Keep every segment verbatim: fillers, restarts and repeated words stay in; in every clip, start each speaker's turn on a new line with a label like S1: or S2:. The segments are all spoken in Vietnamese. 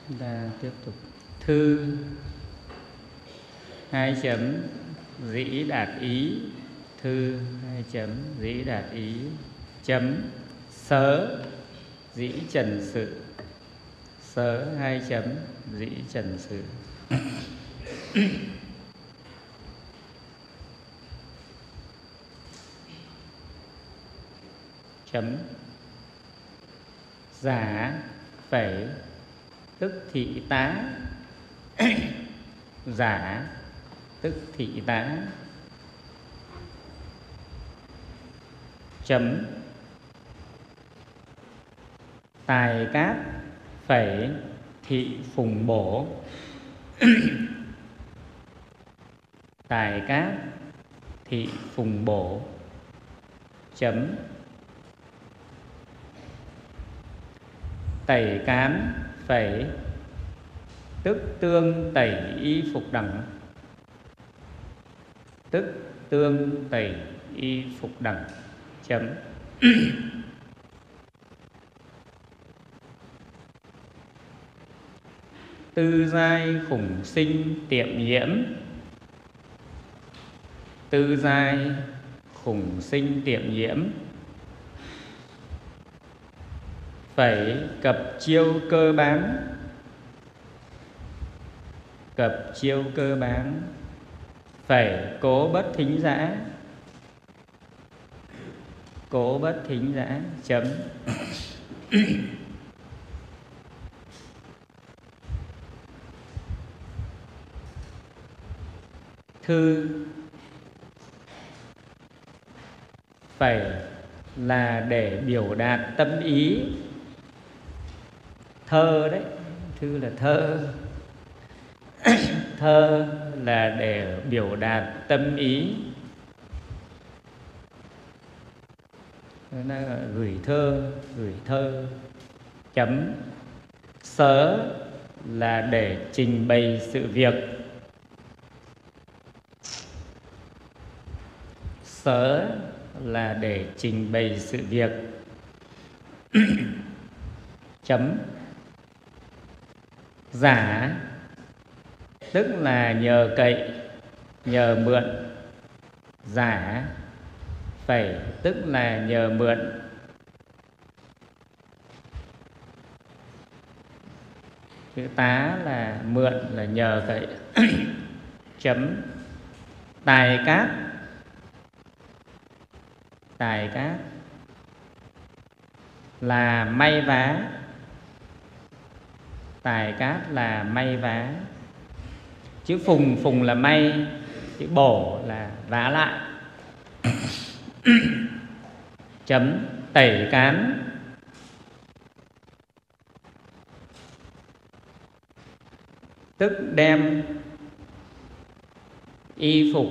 S1: Chúng ta tiếp tục. Thư hai chấm dĩ đạt ý. Thư hai chấm dĩ đạt ý chấm sớ dĩ trần sự. Sớ hai chấm dĩ trần sự. Chấm giả phẩy tức thị tá. Giả tức thị tá. Chấm tài cát phẩy thị phùng bổ. Tài cát thị phùng bổ. Chấm tẩy cán phẩy tức tương tẩy y phục đẳng. Tức tương tẩy y phục đẳng. Chấm tư giai khủng sinh tiệm nhiễm. Tư giai khủng sinh tiệm nhiễm phẩy cập chiêu cơ bán. Cập chiêu cơ bán phẩy cố bất thính giã. Cố bất thính giã. Chấm thư phẩy là để biểu đạt tâm ý. Thơ đấy, thư là thơ. Thơ là để biểu đạt tâm ý. Nó gửi thơ, gửi thơ. Chấm sớ là để trình bày sự việc. Sớ là để trình bày sự việc. Chấm giả tức là nhờ cậy, nhờ mượn. Giả phẩy tức là nhờ mượn. Chữ tá là mượn, là nhờ cậy. Chấm tài cát. Tài cát là may vá. Tài cát là may vá. Chữ phùng, phùng là may. Chữ bổ là vá lại. Chấm tẩy cán tức đem y phục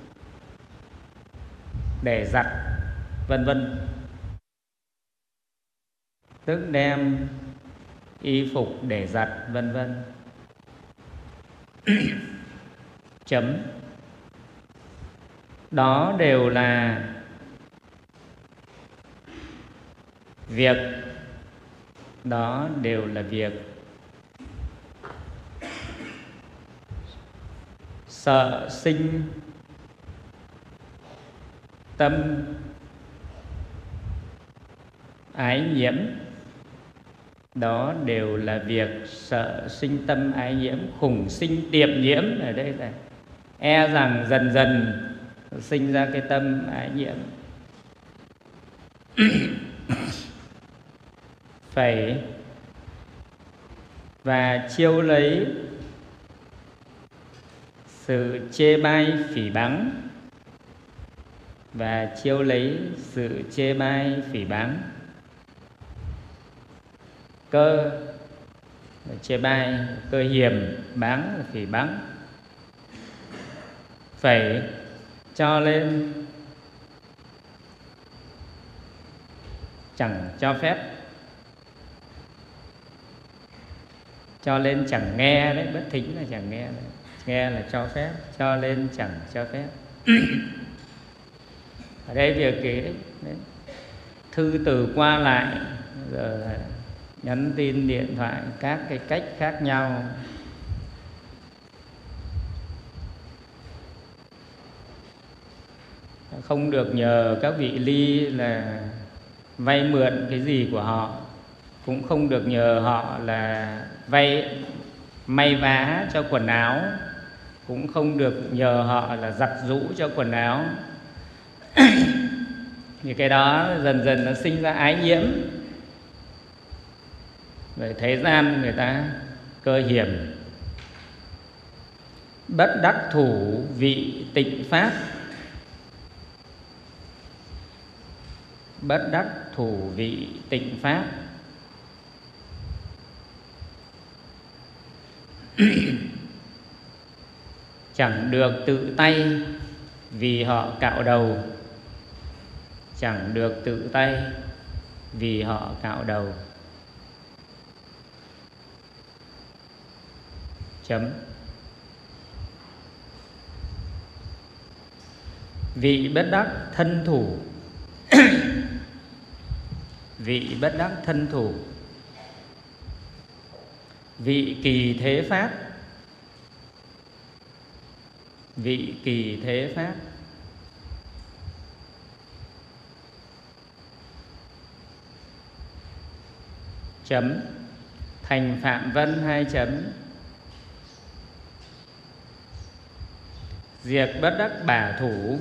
S1: để giặt, vân vân. Tức đem y phục để giặt, vân vân. Chấm đó đều là việc. Đó đều là việc. Sợ sinh tâm ái nhiễm. Đó đều là việc sợ sinh tâm ái nhiễm. Khủng sinh tiệm nhiễm ở đây là e rằng dần dần sinh ra cái tâm ái nhiễm. Phải và chiêu lấy sự chê bai phỉ báng. Và chiêu lấy sự chê bai phỉ báng. Cơ chê bai, cơ hiềm, báng là phỉ báng. Phải cho lên chẳng cho phép. Cho lên chẳng nghe đấy, bất thính là chẳng nghe đấy. Nghe là cho phép, cho lên chẳng cho phép. Ở đây việc cái đấy, thư từ qua lại giờ nhắn tin điện thoại các cái cách khác nhau. Không được nhờ các vị ly là vay mượn cái gì của họ, cũng không được nhờ họ là vay may vá cho quần áo, cũng không được nhờ họ là giặt giũ cho quần áo. Thì cái đó dần dần nó sinh ra ái nhiễm. Vậy thế gian người ta cơ hiểm. Bất đắc thủ vị tịnh pháp. Bất đắc thủ vị tịnh pháp. Chẳng được tự tay vì họ cạo đầu. Chẳng được tự tay vì họ cạo đầu. Chấm. Vị bất đắc thân thủ. Vị bất đắc thân thủ. Vị kỳ thế pháp. Vị kỳ thế pháp. Chấm. Thành Phạm Vân hai chấm. Diệt bất đắc bả thủ.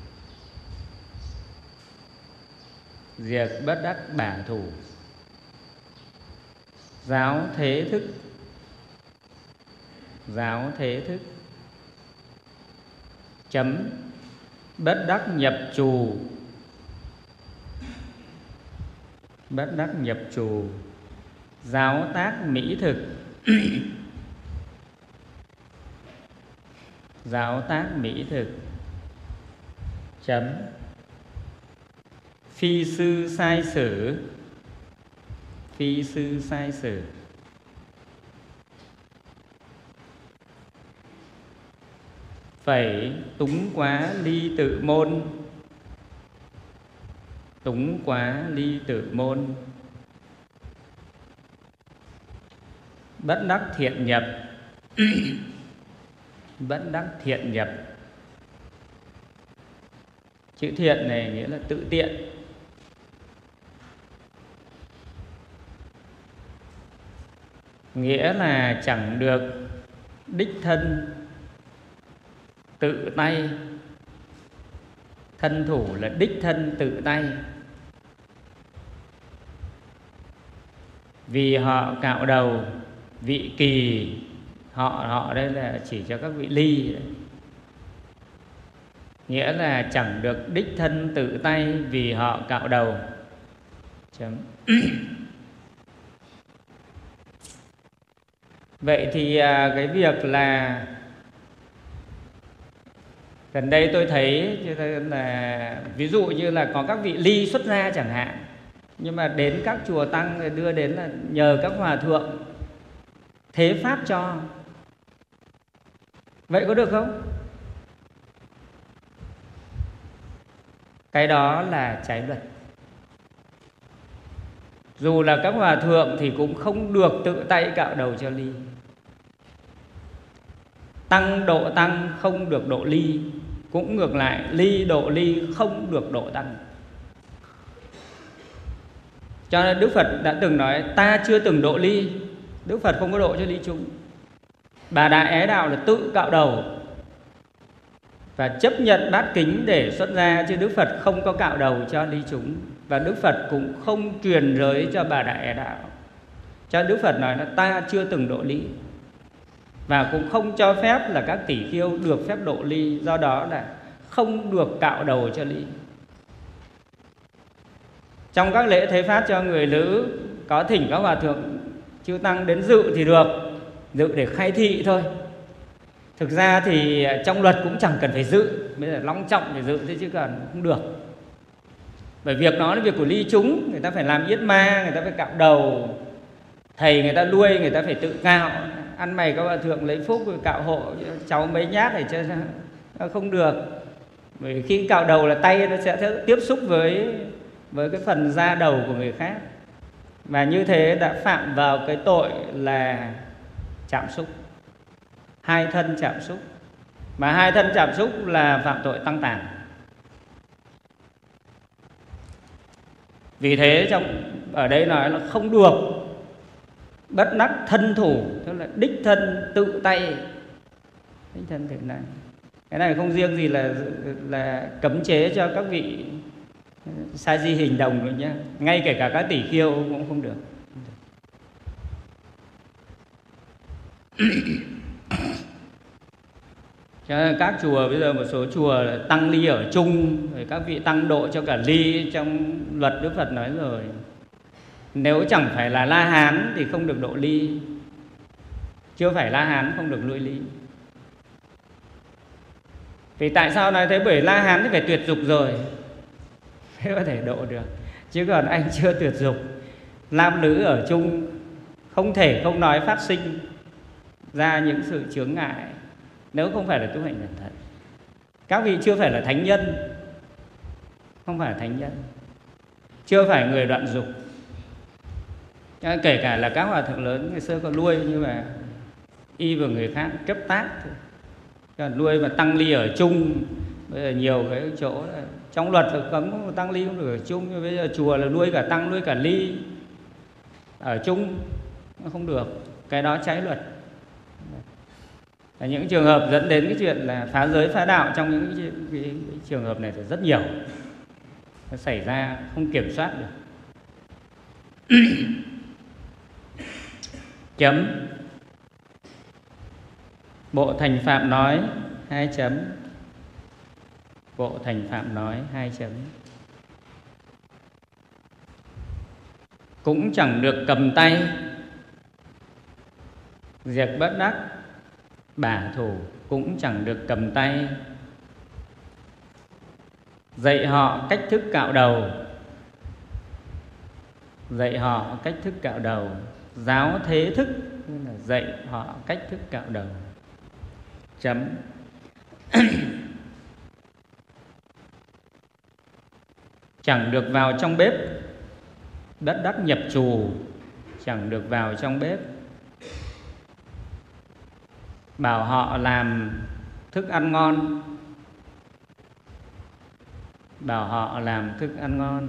S1: Diệt bất đắc bả thủ. Giáo thế thức. Giáo thế thức. Chấm. Bất đắc nhập trù. Bất đắc nhập trù. Giáo tác mỹ thực. Giáo tác mỹ thực. Chấm. Phi sư sai sử. Phi sư sai sử. Phẩy túng quá ly tự môn. Túng quá ly tự môn. Bất đắc thiện nhập. Bất đắc thiện nhập. Chữ thiện này nghĩa là tự tiện. Nghĩa là chẳng được đích thân tự tay. Thân thủ là đích thân tự tay. Vì họ cạo đầu. Vị kỳ. Họ họ đây là chỉ cho các vị ly đấy. Nghĩa là chẳng được đích thân tự tay vì họ cạo đầu. Chấm. Vậy thì cái việc là gần đây tôi thấy là ví dụ như là có các vị ly xuất gia chẳng hạn, nhưng mà đến các chùa tăng đưa đến là nhờ các hòa thượng thế pháp cho. Vậy có được không? Cái đó là trái luật. Dù là các hòa thượng thì cũng không được tự tay cạo đầu cho ly. Tăng độ tăng không được độ ly. Cũng ngược lại, ly độ ly không được độ tăng. Cho nên Đức Phật đã từng nói ta chưa từng độ ly. Đức Phật không có độ cho ly chúng. Bà Đại Ái Đạo là tự cạo đầu và chấp nhận bát kính để xuất gia, chứ Đức Phật không có cạo đầu cho ly chúng. Và Đức Phật cũng không truyền giới cho Bà Đại Ái Đạo. Cho Đức Phật nói là ta chưa từng độ ly. Và cũng không cho phép là các tỷ khưu được phép độ ly. Do đó là không được cạo đầu cho ly. Trong các lễ thế pháp cho người nữ có thỉnh các hòa thượng chư tăng đến dự thì được, dự để khai thị thôi. Thực ra thì trong luật cũng chẳng cần phải dự, bây giờ long trọng để dự thế chứ cần không được. Bởi việc đó là việc của ly chúng, người ta phải làm yết ma, người ta phải cạo đầu. Thầy người ta nuôi, người ta phải tự cạo. Ăn mày các hòa thượng lấy phúc rồi cạo hộ cháu mấy nhát để cho nó không được. Bởi khi cạo đầu là tay nó sẽ tiếp xúc với với cái phần da đầu của người khác. Và như thế đã phạm vào cái tội là chạm xúc, hai thân chạm xúc. Mà hai thân chạm xúc là phạm tội tăng tàn. Vì thế trong ở đây nói là không được bất đắc thân thủ, tức là đích thân tự tay. Đích thân tự tay. Cái này không riêng gì là là cấm chế cho các vị sa di hình đồng nữa nhé, ngay kể cả các tỷ khiêu cũng không được. Cho nên các chùa bây giờ một số chùa tăng ly ở chung, rồi các vị tăng độ cho cả ly. Trong luật Đức Phật nói rồi, nếu chẳng phải là La Hán thì không được độ ly. Chưa phải La Hán không được nuôi ly. Vì tại sao nói thế? Bởi La Hán thì phải tuyệt dục rồi mới có thể độ được. Chứ còn anh chưa tuyệt dục, nam nữ ở chung, không thể không nói phát sinh ra những sự chướng ngại nếu không phải là tu hành cẩn thận. Các vị chưa phải là thánh nhân, không phải là thánh nhân, chưa phải người đoạn dục. Kể cả là các hòa thượng lớn ngày xưa có nuôi, nhưng mà y vào người khác chấp tác thôi. Còn nuôi mà tăng ly ở chung, bây giờ nhiều cái chỗ là trong luật là cấm tăng ly không được ở chung, nhưng bây giờ chùa là nuôi cả tăng nuôi cả ly ở chung không được, cái đó trái luật. Và những trường hợp dẫn đến cái chuyện là phá giới phá đạo trong những cái, cái, cái trường hợp này thì rất nhiều, nó xảy ra không kiểm soát được. Chấm. Bộ Thành Phạm nói hai chấm. Bộ Thành Phạm nói hai chấm. Cũng chẳng được cầm tay, diệt bất đắc, bả thủ cũng chẳng được cầm tay. Dạy họ cách thức cạo đầu, dạy họ cách thức cạo đầu. Giáo thế thức, là dạy họ cách thức cạo đầu. Chấm. Chẳng được vào trong bếp, bất đắc nhập trù, chẳng được vào trong bếp. Bảo họ làm thức ăn ngon, bảo họ làm thức ăn ngon.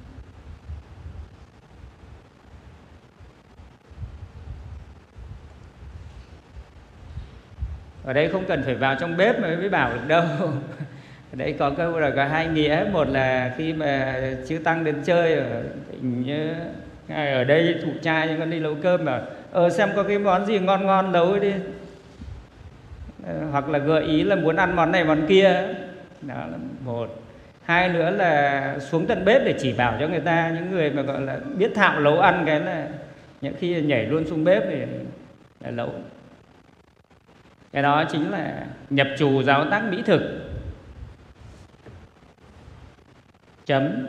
S1: Ở đây không cần phải vào trong bếp mà mới bảo được đâu. Ở đây có câu là có hai nghĩa. Một là khi mà chư tăng đến chơi ở như ở đây thụ trai, nhưng con đi nấu cơm mà ờ xem có cái món gì ngon ngon nấu đi, hoặc là gợi ý là muốn ăn món này món kia. Đó là một. Hai nữa là xuống tận bếp để chỉ bảo cho người ta. Những người mà gọi là biết thạo nấu ăn, cái là những khi nhảy luôn xuống bếp để là nấu. Cái đó chính là nhập trù giáo tác mỹ thực. Chấm.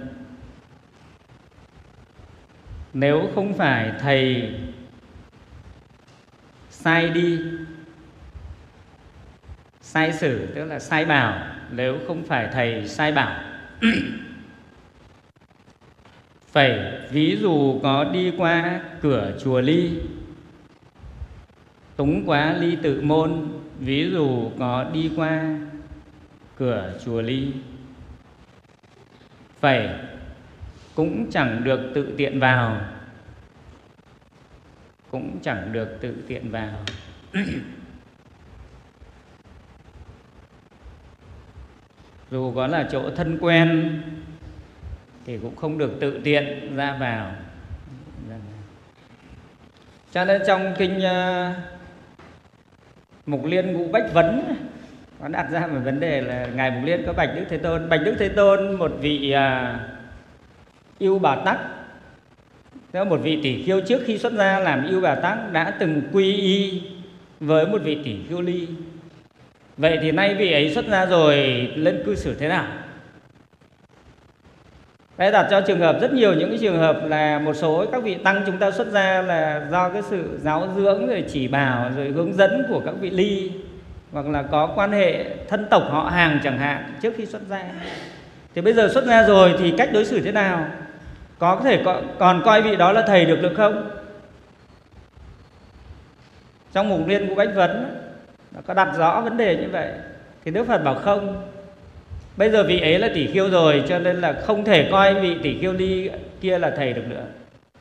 S1: Nếu không phải thầy sai đi, sai xử tức là sai bảo, nếu không phải thầy sai bảo. Phải ví dụ có đi qua cửa chùa Ly, túng quá ly tự môn. Ví dụ có đi qua cửa chùa Ly, phải cũng chẳng được tự tiện vào, cũng chẳng được tự tiện vào. Dù có là chỗ thân quen thì cũng không được tự tiện ra vào. Cho nên trong kinh uh, Mục Liên Ngũ Bách Vấn có đặt ra một vấn đề là Ngài Mục Liên có bạch Đức Thế Tôn. Bạch Đức Thế Tôn, một vị uh, Yêu Bà Tắc, một vị tỷ khiêu trước khi xuất gia làm Yêu Bà Tắc đã từng quy y với một vị tỷ khiêu Ly. Vậy thì nay vị ấy xuất gia rồi lên cư xử thế nào? Đây đặt cho trường hợp rất nhiều những cái trường hợp là một số các vị tăng chúng ta xuất gia là do cái sự giáo dưỡng rồi chỉ bảo rồi hướng dẫn của các vị Ly, hoặc là có quan hệ thân tộc họ hàng chẳng hạn trước khi xuất gia. Thì bây giờ xuất gia rồi thì cách đối xử thế nào? Có thể có, còn coi vị đó là thầy được được không? Trong mục liên của Bách Vấn nó có đặt rõ vấn đề như vậy. Thì Đức Phật bảo không. Bây giờ vị ấy là tỷ khiêu rồi, cho nên là không thể coi vị tỷ khiêu ly kia là thầy được nữa.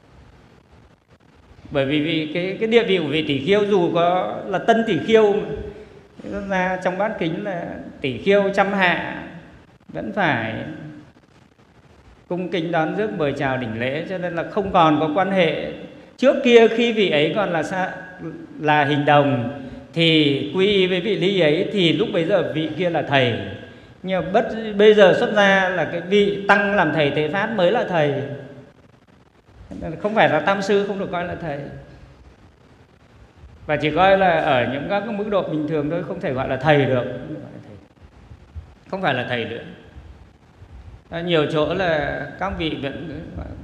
S1: Bởi vì, vì cái, cái địa vị của vị tỷ khiêu dù có là tân tỷ khiêu ra trong bát kính là tỷ khiêu trăm hạ vẫn phải cung kính đón rước mời chào đỉnh lễ, cho nên là không còn có quan hệ. Trước kia khi vị ấy còn là xa, là hình đồng thì quy y với vị ly ấy thì lúc bấy giờ vị kia là thầy. Nhưng mà bất bây giờ xuất ra là cái vị tăng làm thầy Thế Phát mới là thầy. Không phải là tam sư không được coi là thầy. Và chỉ coi là ở những các mức độ bình thường thôi, không thể gọi là thầy được. Không phải là thầy nữa. Nhiều chỗ là các vị vẫn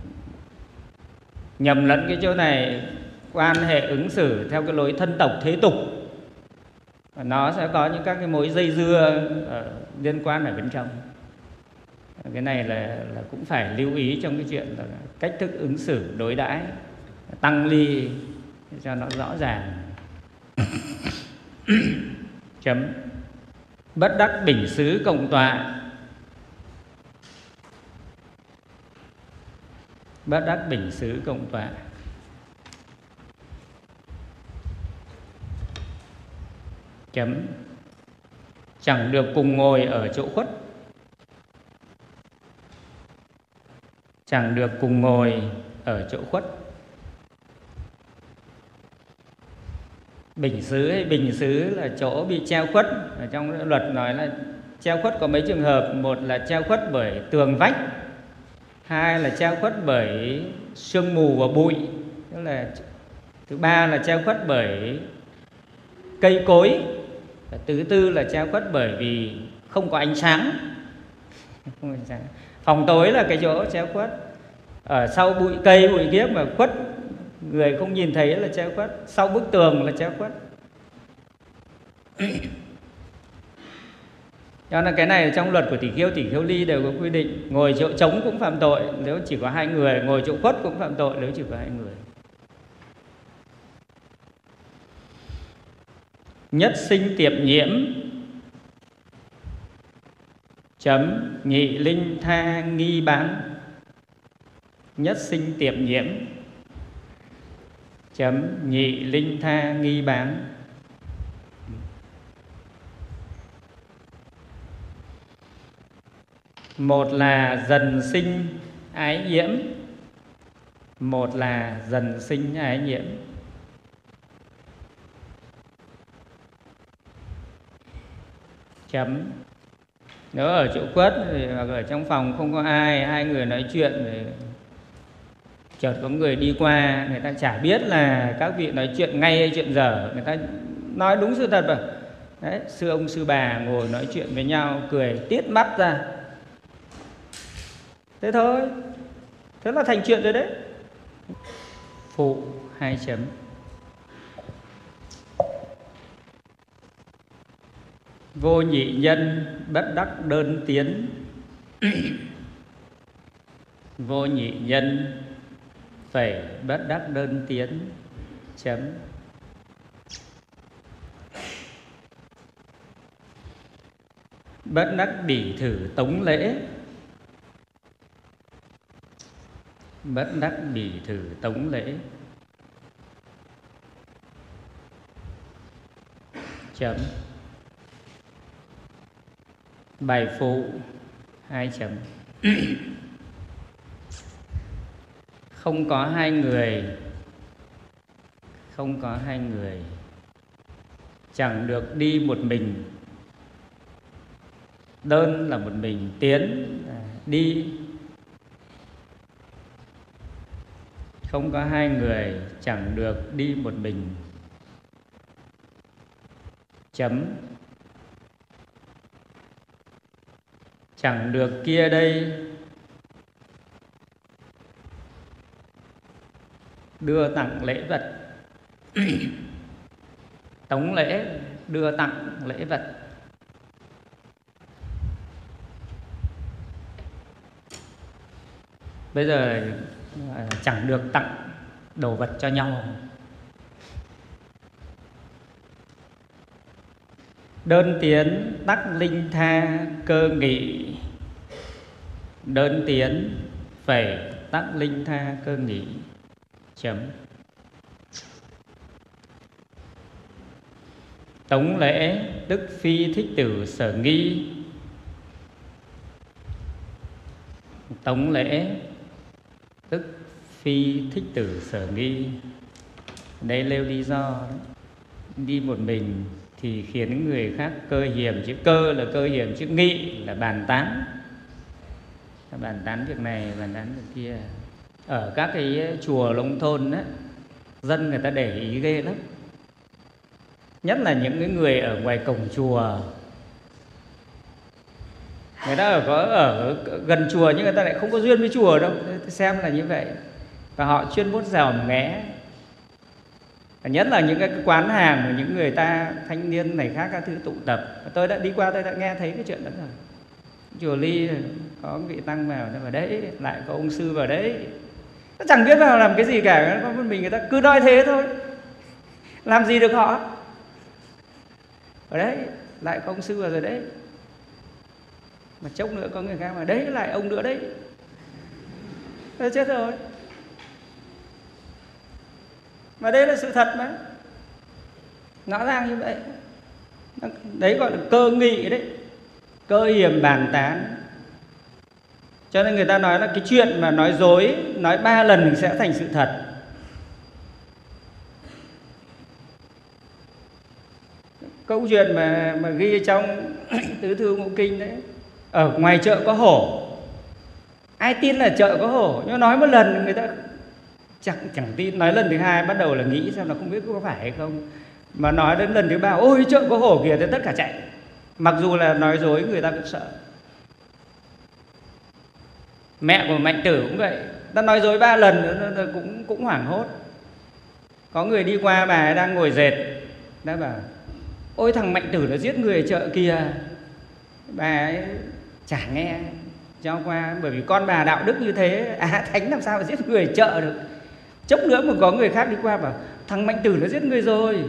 S1: nhầm lẫn cái chỗ này, quan hệ ứng xử theo cái lối thân tộc thế tục. Và nó sẽ có những các cái mối dây dưa ở, liên quan ở bên trong. Cái này là, là cũng phải lưu ý trong cái chuyện là cách thức ứng xử đối đãi tăng ly cho nó rõ ràng. Chấm. Bất đắc bình xứ cộng tọa. Bất đắc bình xứ cộng tọa. Chấm. Chẳng được cùng ngồi ở chỗ khuất. Chẳng được cùng ngồi ở chỗ khuất. Bình xứ hay bình xứ là chỗ bị treo khuất. Ở trong luật nói là treo khuất có mấy trường hợp. Một là treo khuất bởi tường vách, hai là treo khuất bởi sương mù và bụi. Tức là thứ ba là treo khuất bởi cây cối. Và thứ tư là treo khuất bởi vì không có ánh sáng. Không có ánh sáng. Phòng tối là cái chỗ treo khuất. Ở sau bụi cây bụi kiếp mà khuất, người không nhìn thấy là treo khuất. Sau bức tường là treo khuất. Cho nên cái này trong luật của tỷ khiêu, tỷ khiêu ly đều có quy định. Ngồi chỗ trống cũng phạm tội nếu chỉ có hai người, ngồi chỗ khuất cũng phạm tội nếu chỉ có hai người. Nhất sinh tiệp nhiễm. Chấm. Nhị linh tha nghi bán. Nhất sinh tiệp nhiễm. Chấm. Nhị linh tha nghi bán. Một là dần sinh ái nhiễm. Một là dần sinh ái nhiễm. Chấm. Nếu ở chỗ khuất hoặc ở trong phòng không có ai, hai người nói chuyện rồi chợt có người đi qua, người ta chả biết là các vị nói chuyện ngay hay chuyện dở, người ta nói đúng sự thật mà. Đấy, sư ông sư bà ngồi nói chuyện với nhau, cười tiết mắt ra. Thế thôi. Thế là thành chuyện rồi đấy. Phụ hai chấm. Vô nhị nhân bất đắc đơn tiến. Vô nhị nhân phải bất đắc đơn tiến. Chấm. Bất đắc bỉ thử tống lễ. Bất đắc bỉ thử tống lễ. Chấm. Bài phụ hai chấm. Không có hai người. Không có hai người. Chẳng được đi một mình. Đơn là một mình, tiến đi. Không có hai người, chẳng được đi một mình. Chấm. Chẳng được kia đây. Đưa tặng lễ vật. Tống lễ, đưa tặng lễ vật. Bây giờ chẳng được tặng đồ vật cho nhau. Đơn tiến tắc linh tha cơ nghị. Đơn tiến phải tắc linh tha cơ nghị. Chấm. Tống lễ tức phi thích tử sở nghi. Tống lễ tức phi thích tử sở nghi. Đây nêu lý do. Đi một mình thì khiến người khác cơ hiềm, chứ cơ là cơ hiềm, chứ nghị là bàn tán. Bàn tán việc này, bàn tán việc kia. Ở các cái chùa nông thôn á, dân người ta để ý ghê lắm. Nhất là những cái người ở ngoài cổng chùa. Người ta ở, có ở gần chùa nhưng người ta lại không có duyên với chùa đâu. Xem là như vậy. Và họ chuyên mốt dòm nghé. Nhất là những cái quán hàng của những người ta thanh niên này khác các thứ tụ tập. Tôi đã đi qua, tôi đã nghe thấy cái chuyện đó rồi. Chùa Ly có vị tăng vào, vào đấy, lại có ông sư vào đấy. Nó chẳng biết vào làm cái gì cả. Có một mình người ta cứ nói thế thôi. Làm gì được họ. Ở đấy, lại có ông sư vào rồi đấy. Mà chốc nữa có người khác mà đấy, lại ông nữa đấy. Thế chết rồi. Mà đây là sự thật mà. Rõ ràng như vậy. Đấy gọi là cơ nghị đấy. Cơ hiềm bàn tán. Cho nên người ta nói là cái chuyện mà nói dối, nói ba lần sẽ thành sự thật. Câu chuyện mà, mà ghi trong Tứ Thư Ngũ Kinh đấy. Ở ngoài chợ có hổ. Ai tin là chợ có hổ. Nhưng nói một lần người ta chẳng, chẳng tin. Nói lần thứ hai bắt đầu là nghĩ xem là không biết có phải hay không. Mà nói đến lần thứ ba, ôi chợ có hổ kìa, thì tất cả chạy. Mặc dù là nói dối người ta cũng sợ. Mẹ của Mạnh Tử cũng vậy. Ta nói dối ba lần nữa cũng, cũng hoảng hốt. Có người đi qua, bà ấy đang ngồi dệt. Đã bảo, ôi thằng Mạnh Tử nó giết người ở chợ kìa. Bà ấy chả nghe, cho qua. Bởi vì con bà đạo đức như thế, à thánh làm sao mà giết người ở chợ được. Chốc nữa mà có người khác đi qua bảo, thằng Mạnh Tử nó giết người rồi.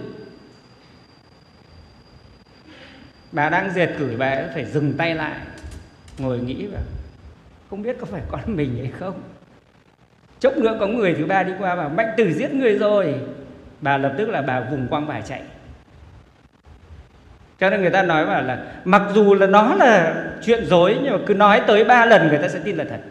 S1: Bà đang dệt cửi, bà ấy phải dừng tay lại, ngồi nghĩ vào, không biết có phải con mình hay không. Chốc nữa có người thứ ba đi qua bảo, Mạnh Tử giết người rồi. Bà lập tức là bà vùng quăng bài chạy. Cho nên người ta nói bảo là mặc dù là nó là chuyện dối, nhưng mà cứ nói tới ba lần người ta sẽ tin là thật.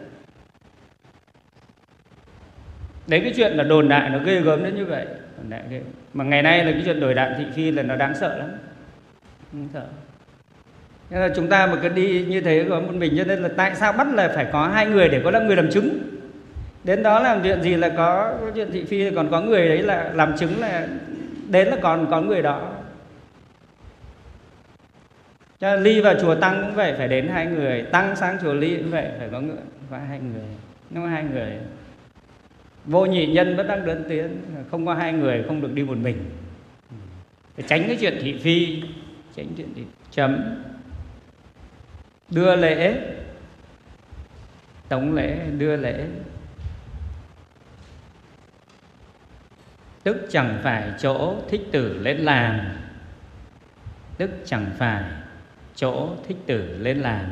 S1: Đấy, cái chuyện là đồn đại nó ghê gớm đến như vậy. Mà ngày nay là cái chuyện đồi Đạm Thị Phi là nó đáng sợ lắm. Đáng sợ. Nên là chúng ta mà cứ đi như thế có một mình, cho nên là tại sao bắt là phải có hai người để có là người làm chứng. Đến đó làm chuyện gì là có chuyện thị phi, còn có người đấy là làm chứng, là đến là còn có người đó. Cho nên Ly vào chùa Tăng cũng vậy, phải đến hai người. Tăng sang chùa Ly cũng vậy, phải có người, có hai người. Nếu hai người vô nhị nhân bất đắc đơn tiến, không có hai người không được đi một mình. Phải tránh cái chuyện thị phi, tránh chuyện thị chấm. Đưa lễ, tống lễ, đưa lễ, tức chẳng phải chỗ thích tử lên làm. Tức chẳng phải chỗ thích tử lên làm.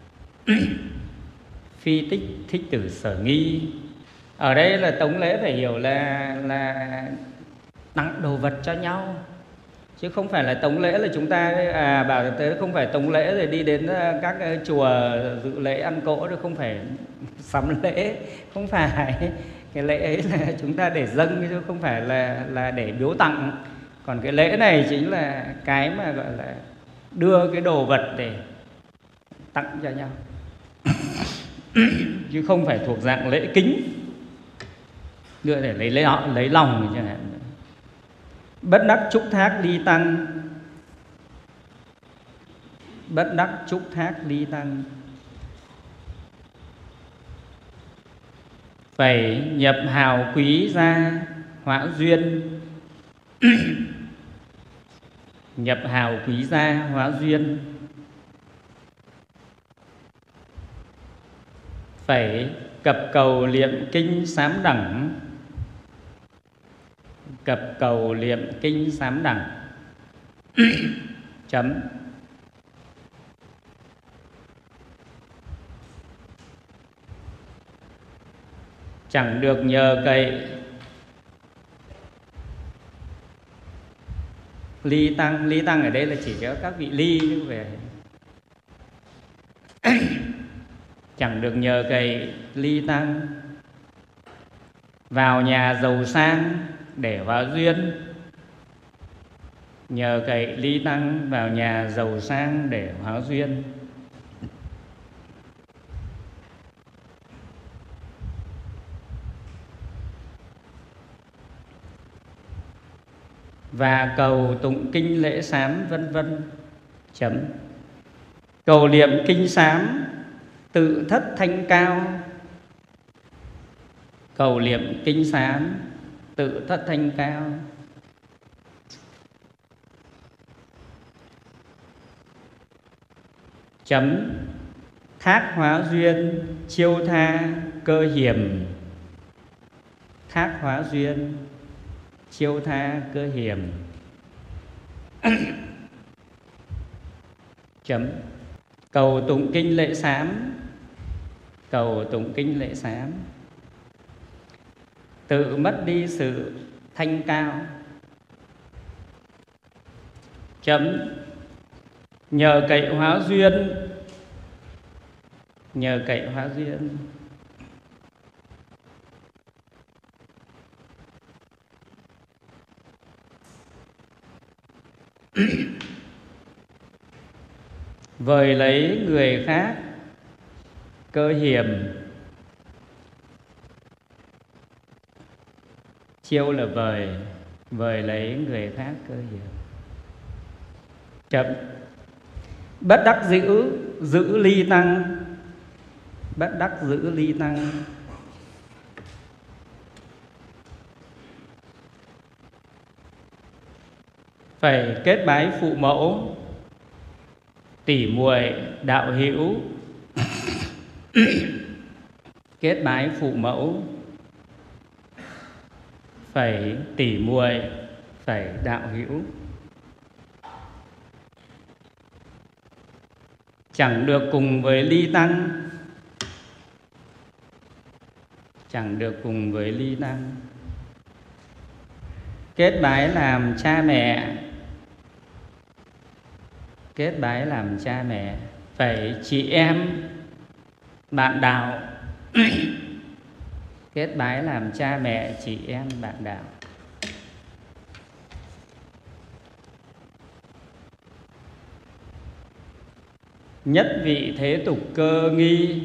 S1: Phi tích thích tử sở nghi. Ở đây là tống lễ phải hiểu là là tặng đồ vật cho nhau, chứ không phải là tống lễ là chúng ta à, bảo tới không phải tống lễ rồi đi đến các chùa dự lễ ăn cỗ, rồi không phải sắm lễ, không phải. Cái lễ ấy là chúng ta để dâng, chứ không phải là là để biếu tặng. Còn cái lễ này chính là cái mà gọi là đưa cái đồ vật để tặng cho nhau. Chứ không phải thuộc dạng lễ kính, đưa để lấy lấy, lấy lòng chẳng hạn. Bất đắc trúc thác ly tăng. Bất đắc trúc thác ly tăng, phải nhập hào quý gia hóa duyên. Nhập hào quý gia hóa duyên, phải cập cầu liệm kinh sám đẳng. Cập cầu liệm kinh sám đẳng. Chấm. Chẳng được nhờ cậy ly tăng. Ly tăng ở đây là chỉ có các vị ly chứ về chẳng được nhờ cậy ly tăng vào nhà giàu sang để hóa duyên. Nhờ cậy ly tăng vào nhà giàu sang để hóa duyên. Và cầu tụng kinh lễ sám vân vân. Chấm. Cầu niệm kinh sám tự thất thanh cao. Cầu niệm kinh sám tự thất thanh cao. Chấm. Thác hóa duyên chiêu tha cơ hiểm. Thác hóa duyên chiêu tha cơ hiểm. Chấm. Cầu tụng kinh lễ sám. Cầu tụng kinh lễ sám tự mất đi sự thanh cao. Chấm. Nhờ cậy hóa duyên. Nhờ cậy hóa duyên vời lấy người khác cơ hiểm. Chiêu là vời, vời lấy người khác cơ hiểm. Chậm. Bất đắc giữ giữ ly tăng. Bất đắc giữ ly tăng. Phải kết bái phụ mẫu tỉ muội đạo hữu. Kết bái phụ mẫu phải tỉ muội phải đạo hữu. Chẳng được cùng với ly tăng. Chẳng được cùng với ly tăng. Kết bái làm cha mẹ. Kết bái làm cha mẹ phải chị em bạn đạo. Kết bái làm cha mẹ chị em bạn đạo. Nhất vị thế tục cơ nghi.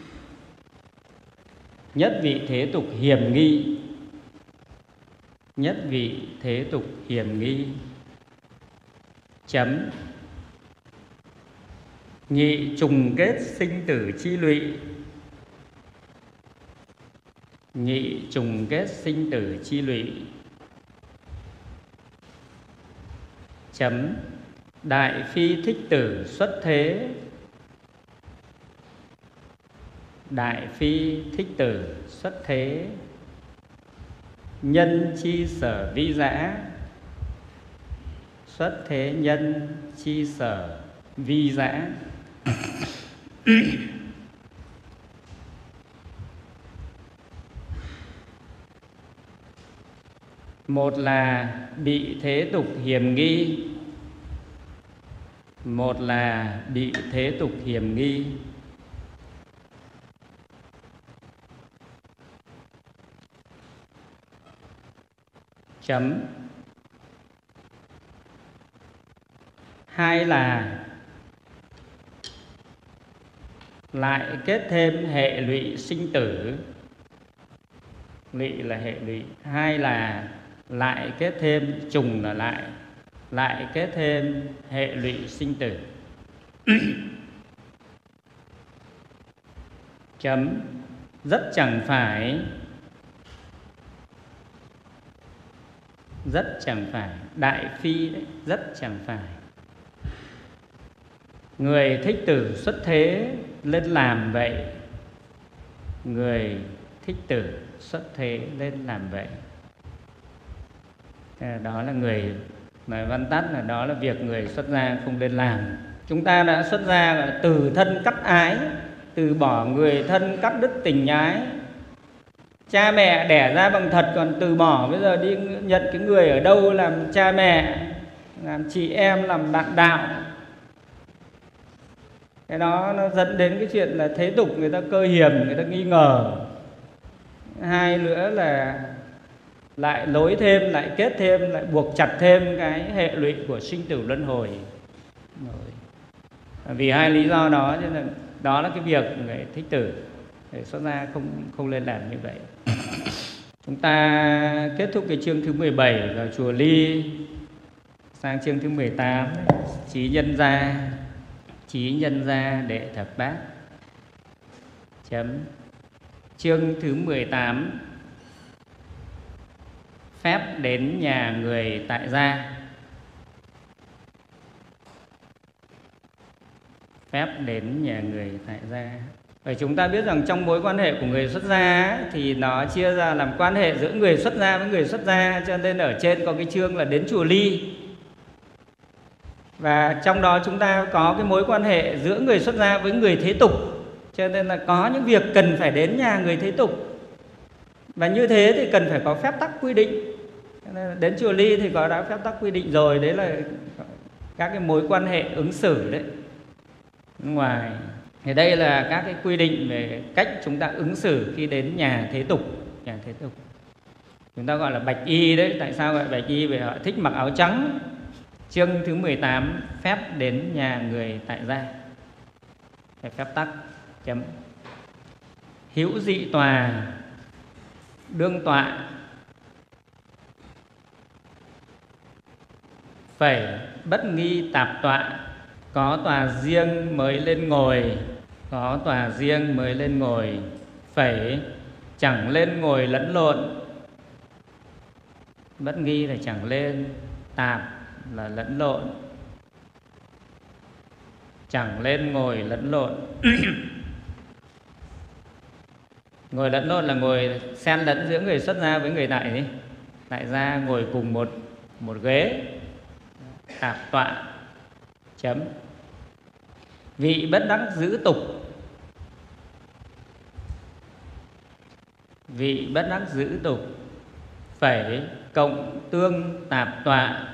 S1: Nhất vị thế tục hiểm nghi. Nhất vị thế tục hiểm nghi. Chấm. Nhị trùng kết sinh tử chi lụy. Nhị trùng kết sinh tử chi lụy. Chấm. Đại phi thích tử xuất thế. Đại phi thích tử xuất thế. Nhân chi sở vi dã. Xuất thế nhân chi sở vi dã. Một là bị thế tục hiểm nghi. Một là bị thế tục hiểm nghi. Chấm. Hai là lại kết thêm hệ lụy sinh tử. Lụy là hệ lụy. Hai là lại kết thêm, trùng là lại, lại kết thêm hệ lụy sinh tử. Chấm. Rất chẳng phải. Rất chẳng phải. Đại phi đấy. Rất chẳng phải. Người thích tử xuất thế lên làm vậy. người thích tử xuất thế lên làm vậy. Đó là người, nói văn tắt là đó là việc người xuất gia không nên làm. Chúng ta đã xuất gia là từ thân cắt ái, từ bỏ người thân cắt đứt tình ái. Cha mẹ đẻ ra bằng thật còn từ bỏ, bây giờ đi nhận cái người ở đâu làm cha mẹ, làm chị em, làm bạn đạo. Cái đó nó dẫn đến cái chuyện là thế tục người ta cơ hiềm, người ta nghi ngờ. Hai nữa là lại nối thêm, lại kết thêm, lại buộc chặt thêm cái hệ lụy của sinh tử luân hồi. Vì hai lý do đó cho nên đó là cái việc người thích tử để xuất gia không không nên làm như vậy. Chúng ta kết thúc cái chương thứ mười bảy vào chùa Ly, sang chương thứ mười tám, trí nhân gia. Trí nhân gia đệ thập bát. Chấm. Chương thứ mười tám, phép đến nhà người tại gia. Phép đến nhà người tại gia. Vậy chúng ta biết rằng trong mối quan hệ của người xuất gia thì nó chia ra làm quan hệ giữa người xuất gia với người xuất gia, cho nên ở trên có cái chương là đến chùa Ly. Và trong đó chúng ta có cái mối quan hệ giữa người xuất gia với người thế tục, cho nên là có những việc cần phải đến nhà người thế tục. Và như thế thì cần phải có phép tắc quy định. Đến chùa Ly thì có đã phép tắc quy định rồi, đấy là các cái mối quan hệ ứng xử đấy. Ngoài thì đây là các cái quy định về cách chúng ta ứng xử khi đến nhà thế tục. Nhà thế tục chúng ta gọi là bạch y đấy. Tại sao gọi bạch y? Vì họ thích mặc áo trắng. Chương thứ mười tám, phép đến nhà người tại gia. Cái phép tắc. Chấm. Hữu dị tòa, đương tọa, phẩy bất nghi tạp tọa. Có tòa riêng mới lên ngồi. Có tòa riêng mới lên ngồi. Phẩy chẳng lên ngồi lẫn lộn. Bất nghi là chẳng lên, tạp là lẫn lộn. Chẳng lên ngồi lẫn lộn. Ngồi lẫn lộn là ngồi xen lẫn giữa người xuất gia với người tại ấy. Tại gia ngồi cùng một một ghế. Tạp tọa. Chấm. Vị bất đắc giữ tục. Vị bất đắc giữ tục. Phẩy cộng tương tạp tọa.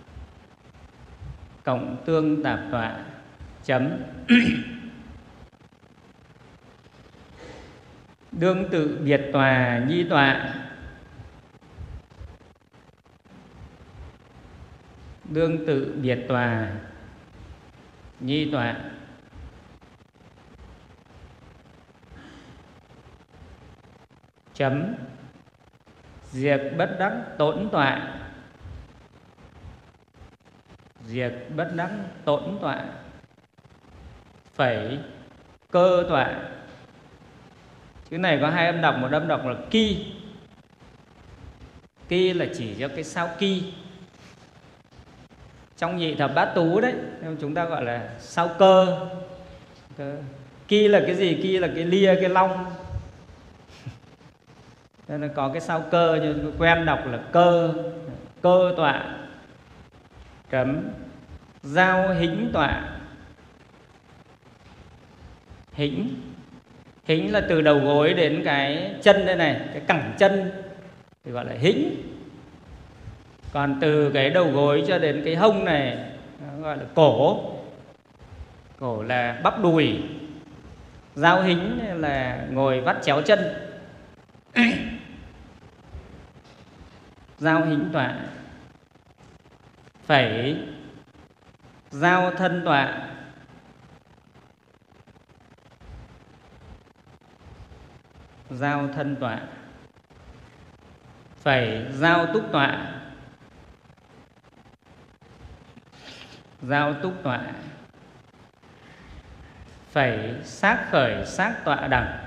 S1: Cộng tương tạp tọa. Chấm. Đương tự biệt tòa nhi tọa. Đương tự biệt tòa nhi tọa. Chấm. Diệt bất đắc tổn tọa. Diệt bất đắc tổn tọa. Phẩy cơ tọa. Chữ này có hai âm đọc, một âm đọc là ki. Ki là chỉ cho cái sao ki. Trong nhị thập bát tú đấy, chúng ta gọi là sao cơ. Ki là cái gì? Ki là cái lia, cái long. Nên là có cái sao cơ, nhưng quen đọc là cơ. Cơ tọa. Chấm. Giao hĩnh tọa. Hĩnh. Hĩnh là từ đầu gối đến cái chân đây này, cái cẳng chân thì gọi là hĩnh. Còn từ cái đầu gối cho đến cái hông này gọi là cổ. Cổ là bắp đùi. Giao hĩnh là ngồi vắt chéo chân. Giao hĩnh tọa. Phẩy giao thân tọa. Giao thân tọa. Phẩy giao túc tọa. Giao túc tọa. Phẩy sát khởi sát tọa đẳng.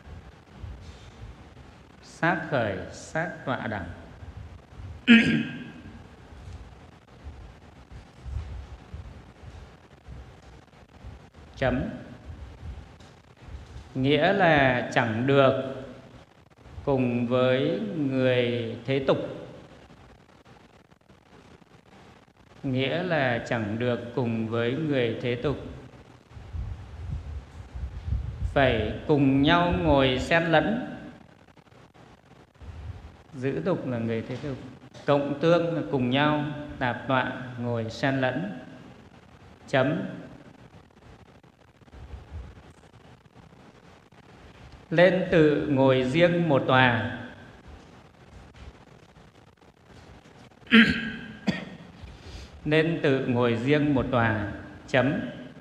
S1: Sát khởi sát tọa đẳng. Chấm. nghĩa là chẳng được cùng với người thế tục. Nghĩa là chẳng được cùng với người thế tục. Phải cùng nhau ngồi xen lẫn. Giữ tục là người thế tục, cộng tương là cùng nhau, tạp tọa ngồi xen lẫn. Chấm. Lên tự ngồi riêng một tòa. Nên tự ngồi riêng một tòa. Chấm.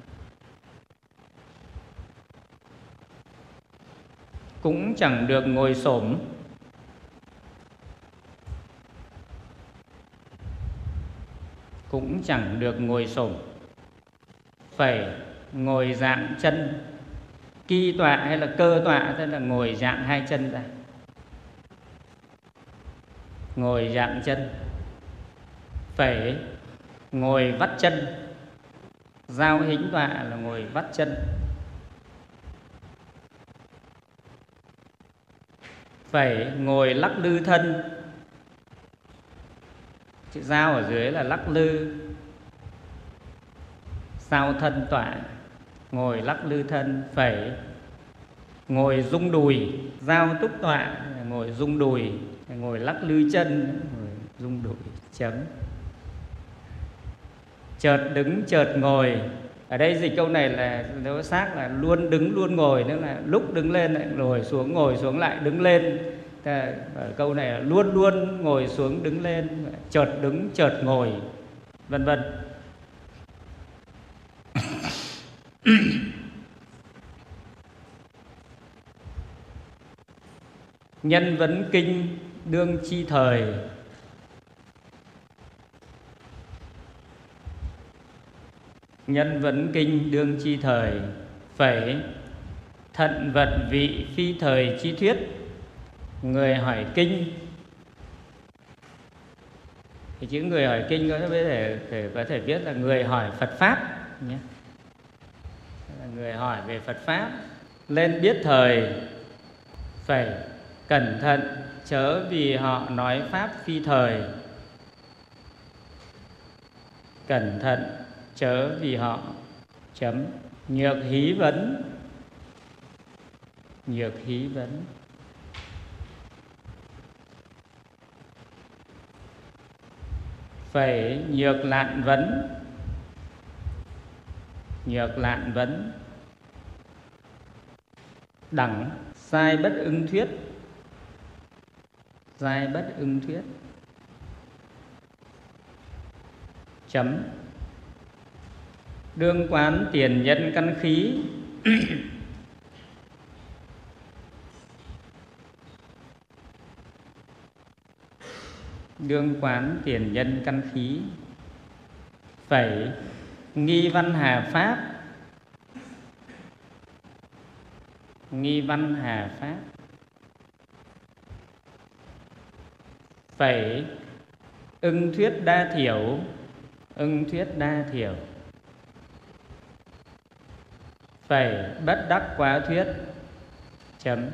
S1: Cũng chẳng được ngồi xổm. Cũng chẳng được ngồi xổm. Phải ngồi dạng chân. Ki tọa hay là cơ tọa, tức là ngồi dạng hai chân ra. Ngồi dạng chân. Phải ngồi vắt chân. Giao hính tọa là ngồi vắt chân. Phải ngồi lắc lư thân. Chữ giao ở dưới là lắc lư. Giao thân tọa, ngồi lắc lư thân. Phải ngồi rung đùi. Giao túc tọa, ngồi rung đùi. Ngồi lắc lư chân, ngồi rung đùi. Chấm. Chợt đứng chợt ngồi. Ở đây dịch câu này là nếu xác là luôn đứng luôn ngồi, tức là lúc đứng lên lại ngồi xuống, ngồi xuống lại đứng lên. Ở câu này là luôn luôn ngồi xuống đứng lên, chợt đứng chợt ngồi, vân vân. Nhân vấn kinh đương chi thời. Nhân vấn kinh đương chi thời. Phải thận vận vị phi thời chi thuyết. Người hỏi kinh. Thì chữ người hỏi kinh có thể, thể, có thể viết là người hỏi Phật Pháp nhé. Người hỏi về Phật Pháp. Lên biết thời. Phải cẩn thận chớ vì họ nói Pháp phi thời. Cẩn thận chớ vì họ. Chấm. Nhược hí vấn. Nhược hí vấn. Phải nhược lạn vấn. Nhược lạn vấn. Đẳng sai bất ưng thuyết. Sai bất ưng thuyết. Chấm. Đương quán tiền nhân căn khí. Đương quán tiền nhân căn khí. Phải nghi văn hà pháp. Nghi văn hà pháp. Phải ưng thuyết đa thiểu. Ưng thuyết đa thiểu. Phải bất đắc quá thuyết. Chấm.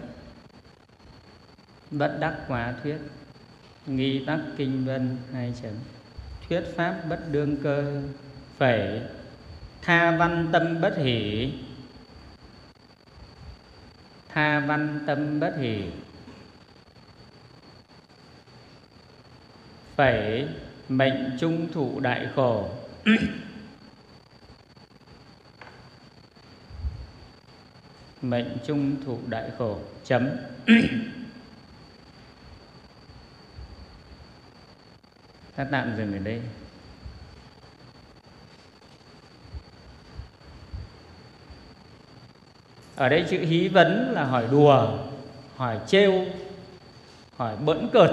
S1: Bất đắc quá thuyết. Nghi tắc kinh vân hai chấm. Thuyết pháp bất đương cơ. Phải tha văn tâm bất hỷ. Tha văn tâm bất hỷ. Phải mệnh trung thụ đại khổ. Mệnh trung thụ đại khổ. Chấm. Ta tạm dừng ở đây. Ở đây chữ hí vấn là hỏi đùa, hỏi trêu, hỏi bỡn cợt,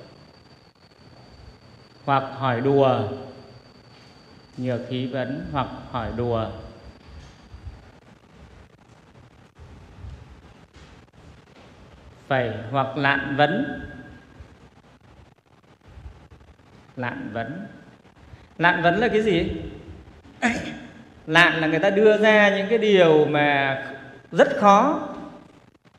S1: hoặc hỏi đùa. Nhược hí vấn hoặc hỏi đùa. Phải hoặc lạn vấn. Lạn vấn. Lạn vấn là cái gì? Lạn là người ta đưa ra những cái điều mà rất khó,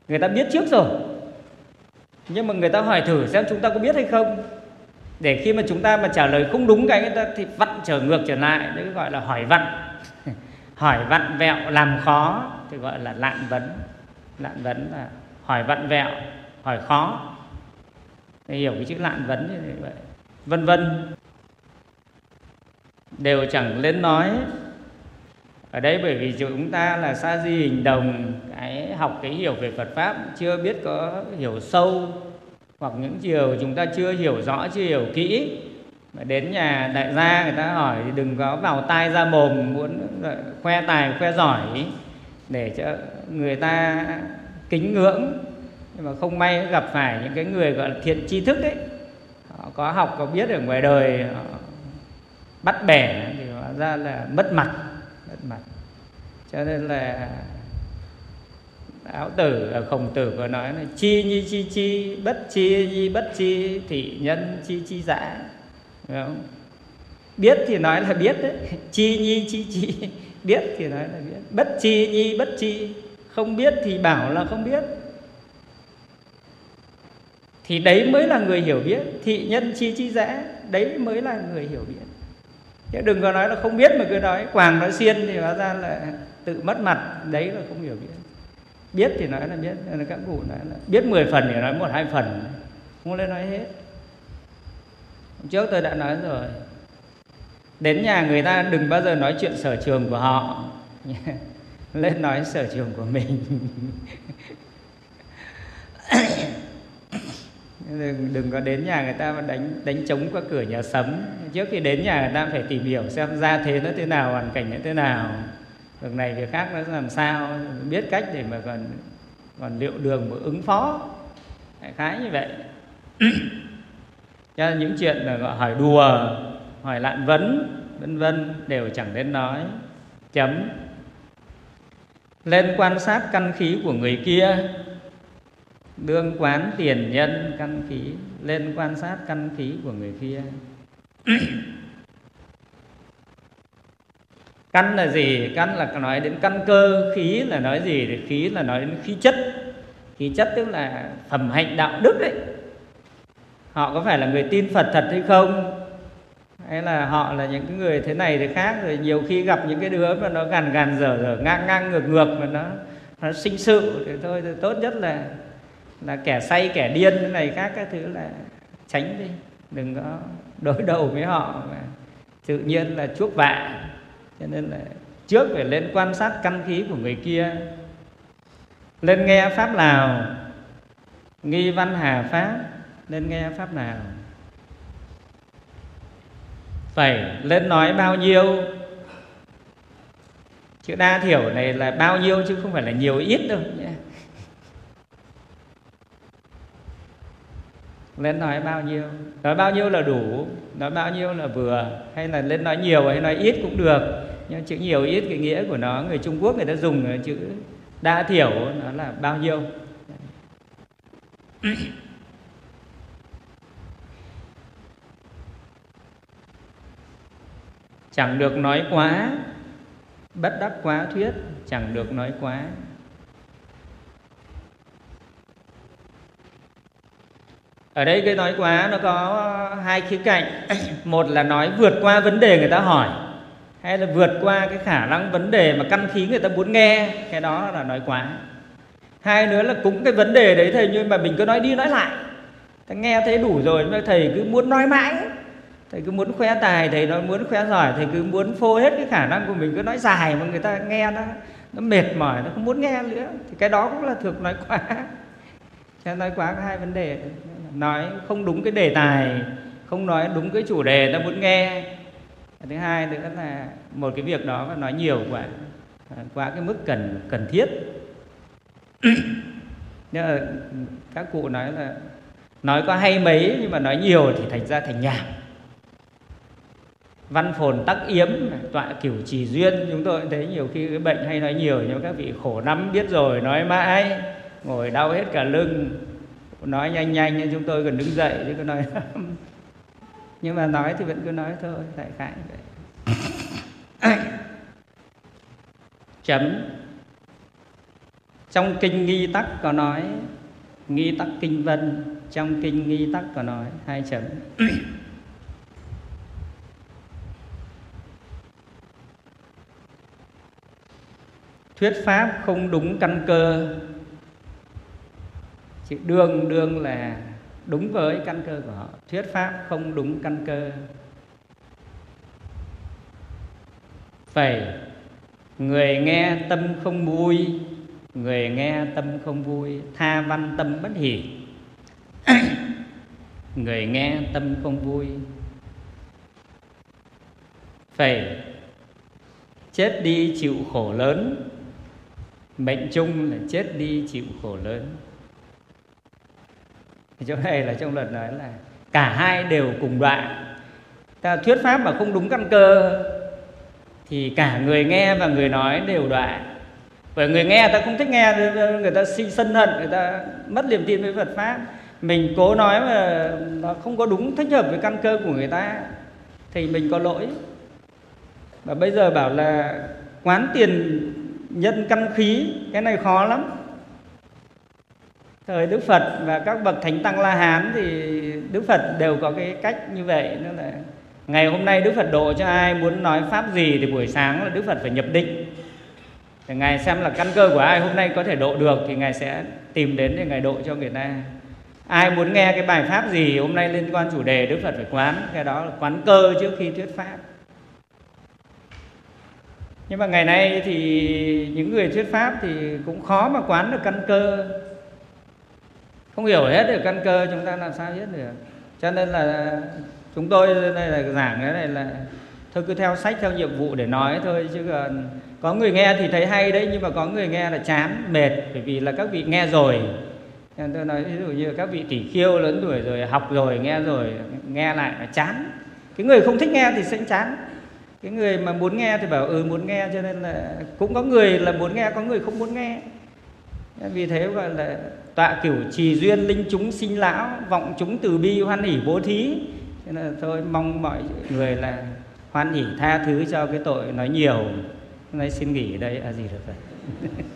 S1: Người ta biết trước rồi, nhưng mà người ta hỏi thử xem chúng ta có biết hay không, để khi mà chúng ta mà trả lời không đúng cái người ta thì vặn trở ngược trở lại, đấy gọi là hỏi vặn. Hỏi vặn vẹo làm khó thì gọi là lạn vấn. Lạn vấn là hỏi vặn vẹo, hỏi khó. Để hiểu cái chữ lạn vấn như vậy, vân vân, đều chẳng lên nói. Ở đây bởi vì chúng ta là sa di hình đồng, cái học cái hiểu về Phật Pháp chưa biết có hiểu sâu, hoặc những điều chúng ta chưa hiểu rõ, chưa hiểu kỹ. Mà đến nhà đại gia người ta hỏi thì đừng có vào tai ra mồm, muốn khoe tài khoe giỏi để cho người ta kính ngưỡng. Nhưng mà không may gặp phải những cái người gọi là thiện tri thức ấy, họ có học có biết ở ngoài đời, họ bắt bẻ thì hóa ra là mất mặt, mất mặt. Cho nên là Áo Tử, Khổng Tử có nói là chi nhi chi chi, bất chi nhi bất chi, thị nhân chi chi dã. Không? Biết thì nói là biết đấy, chi nhi chi chi, biết thì nói là biết, bất chi nhi bất chi, không biết thì bảo là không biết. Thì đấy mới là người hiểu biết. Thị nhân chi chi dã, đấy mới là người hiểu biết. Chứ đừng có nói là không biết mà cứ nói quàng nói xiên thì hóa ra là tự mất mặt, đấy là không hiểu biết. Biết thì nói là biết, nên các cụ nói là biết mười phần thì nói một hai phần, không lên nói hết. Hôm trước tôi đã nói rồi, đến nhà người ta đừng bao giờ nói chuyện sở trường của họ, lên nói sở trường của mình. đừng, đừng có đến nhà người ta mà đánh đánh trống qua cửa nhà sấm. Trước khi đến nhà người ta phải tìm hiểu xem gia thế nó thế nào, hoàn cảnh nó thế nào, việc này việc khác nó làm sao, biết cách để mà còn còn liệu đường mà ứng phó. Đại khái như vậy. Cho nên những chuyện là gọi hỏi đùa, hỏi lạn vấn, vân vân đều chẳng nên nói. Chấm. Lên quan sát căn khí của người kia, đương quán tiền nhân căn khí. Lên quan sát căn khí của người kia. Căn là gì? Căn là nói đến căn cơ. Khí là nói gì? Thì khí là nói đến khí chất. Khí chất tức là phẩm hạnh đạo đức đấy. Họ có phải là người tin Phật thật hay không? Hay là họ là những cái người thế này thế khác? Rồi nhiều khi gặp những cái đứa mà nó gàn gàn dở dở, ngang ngang ngược ngược mà nó, nó sinh sự thì thôi thì tốt nhất là là kẻ say kẻ điên thế này khác các thứ là tránh đi, đừng có đối đầu với họ mà tự nhiên là chuốc vạ. Cho nên là trước phải lên quan sát căn khí của người kia. Lên nghe pháp nào nghi văn hà pháp. Lên nghe pháp nào phải lên nói bao nhiêu. Chữ đa thiểu này là bao nhiêu chứ không phải là nhiều ít đâu nhé. Lên nói bao nhiêu, nói bao nhiêu là đủ, nói bao nhiêu là vừa, hay là lên nói nhiều hay nói ít cũng được. Nhưng chữ nhiều ít cái nghĩa của nó, người Trung Quốc người ta dùng chữ đa thiểu, nó là bao nhiêu. Chẳng được nói quá, bất đắc quá thuyết, chẳng được nói quá. Ở đây cái nói quá nó có hai khía cạnh. Một là nói vượt qua vấn đề người ta hỏi, hay là vượt qua cái khả năng vấn đề mà căn khí người ta muốn nghe, cái đó là nói quá. Hai nữa là cũng cái vấn đề đấy thầy, nhưng mà mình cứ nói đi nói lại, thầy nghe thấy đủ rồi, nhưng thầy cứ muốn nói mãi. Thầy cứ muốn khoe tài, thầy nói muốn khoe giỏi, thầy cứ muốn phô hết cái khả năng của mình, cứ nói dài mà người ta nghe nó nó mệt mỏi, nó không muốn nghe nữa, thì cái đó cũng là thuộc nói quá. Cho nói quá có hai vấn đề: nói không đúng cái đề tài, không nói đúng cái chủ đề ta muốn nghe. Thứ hai nữa là một cái việc đó mà nói nhiều quá, quá cái mức cần cần thiết. Nhưng mà các cụ nói là nói có hay mấy nhưng mà nói nhiều thì thành ra thành nhảm. Văn phồn tắc yếm, tọa cửu trì duyên. Chúng tôi cũng thấy nhiều khi cái bệnh hay nói nhiều, nhưng các vị khổ lắm biết rồi, nói mãi ngồi đau hết cả lưng. Nói nhanh nhanh nhưng chúng tôi cần đứng dậy chứ cứ nói. Nhưng mà nói thì vẫn cứ nói thôi, đại khái vậy. Chấm. Trong kinh Nghi Tắc có nói, Nghi Tắc Kinh Vân, trong kinh Nghi Tắc có nói hai chấm. Thuyết pháp không đúng căn cơ. Chữ đương, đương là đúng với căn cơ của họ. Thuyết pháp không đúng căn cơ. Phải người nghe tâm không vui, người nghe tâm không vui, tha văn tâm bất hỷ. Người nghe tâm không vui. Phải chết đi chịu khổ lớn. Mệnh chung là chết đi chịu khổ lớn. Chỗ này là trong luật nói là cả hai đều cùng đoạn. Ta thuyết pháp mà không đúng căn cơ thì cả người nghe và người nói đều đoạn. Bởi người nghe ta không thích nghe, người ta sinh sân hận, người ta mất niềm tin với Phật pháp. Mình cố nói mà nó không có đúng, thích hợp với căn cơ của người ta thì mình có lỗi. Và bây giờ bảo là quán tiền nhân căn khí, cái này khó lắm. Thời Đức Phật và các bậc Thánh Tăng La Hán thì Đức Phật đều có cái cách như vậy. Đó là ngày hôm nay Đức Phật độ cho ai muốn nói pháp gì thì buổi sáng là Đức Phật phải nhập định. Để Ngài xem là căn cơ của ai hôm nay có thể độ được thì Ngài sẽ tìm đến để Ngài độ cho người ta. Ai muốn nghe cái bài pháp gì hôm nay liên quan chủ đề, Đức Phật phải quán. Cái đó là quán cơ trước khi thuyết pháp. Nhưng mà ngày nay thì những người thuyết pháp thì cũng khó mà quán được căn cơ. Không hiểu hết được căn cơ, chúng ta làm sao biết được. Cho nên là chúng tôi đây là giảng cái này là thôi cứ theo sách, theo nhiệm vụ để nói thôi. Chứ còn có người nghe thì thấy hay đấy, nhưng mà có người nghe là chán, mệt. Bởi vì là các vị nghe rồi. Tôi nói ví dụ như các vị tỷ khiêu lớn tuổi rồi, học rồi, nghe rồi, nghe lại là chán. Cái người không thích nghe thì sẽ chán. Cái người mà muốn nghe thì bảo ừ muốn nghe. Cho nên là cũng có người là muốn nghe, có người không muốn nghe. Vì thế gọi là tọa cửu trì duyên, linh chúng sinh lão, vọng chúng từ bi hoan hỷ bố thí. Cho nên là thôi mong mọi người là hoan hỷ tha thứ cho cái tội nói nhiều. Hôm nay xin nghỉ ở đây. À gì được rồi.